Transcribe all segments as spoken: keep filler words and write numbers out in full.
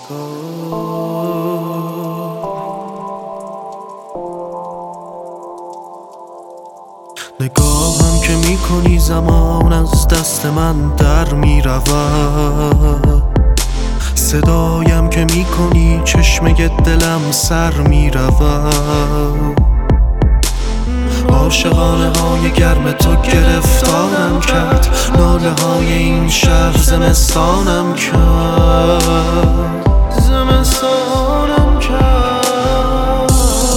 نگاهم که میکنی زمان از دست من در میرود، صدایم که میکنی چشمه دلم سر میرود. عاشقانه های گرم تو گرفتارم کرد، ناله های این شهر زمستانم کرد زمستانم کرد.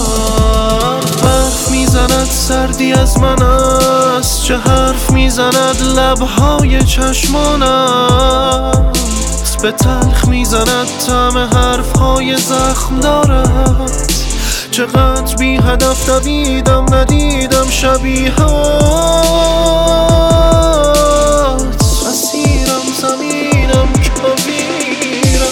حرف میزند سردی از من است، چه حرف میزند لبهای چشمانم، به تلخ میزند طعم حرفهای زخم دارد. چقدر بی هدف دویدم ندیدم شبیهات، اسیرم زمینم کبیرم.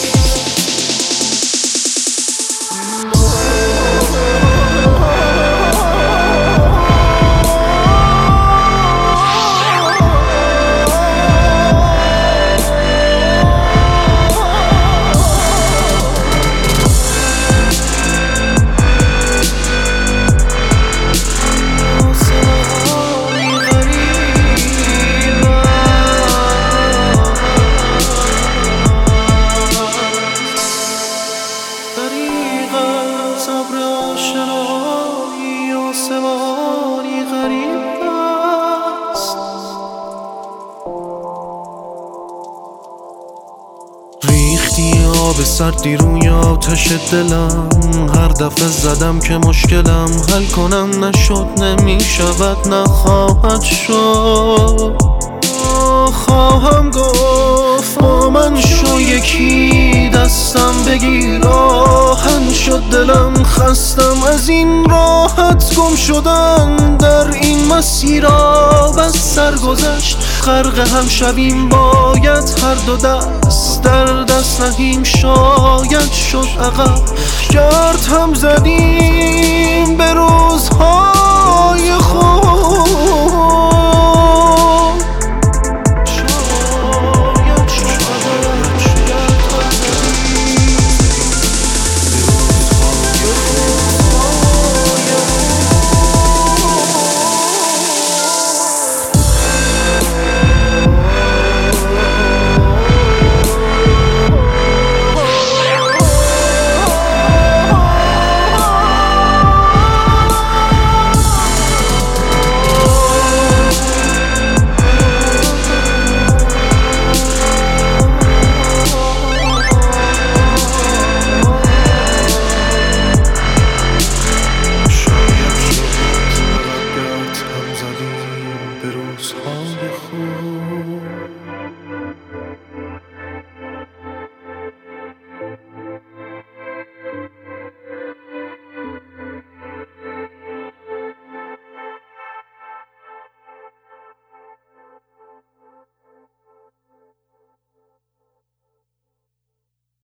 ریختی آب سردی روی آتش دلم، هر دفعه زدم که مشکلم حل کنم نشد، نمیشود نخواهد شد. خواهم گفت با من شو یکی، دستم بگیر آهن شد دلم، خستم از این راحت گم شدن در این مسیر. آب از سر گذشت غرق هم شویم، باید هر دو دست در دست نهیم، شاید شد عقب گرد هم زدیم به روزها.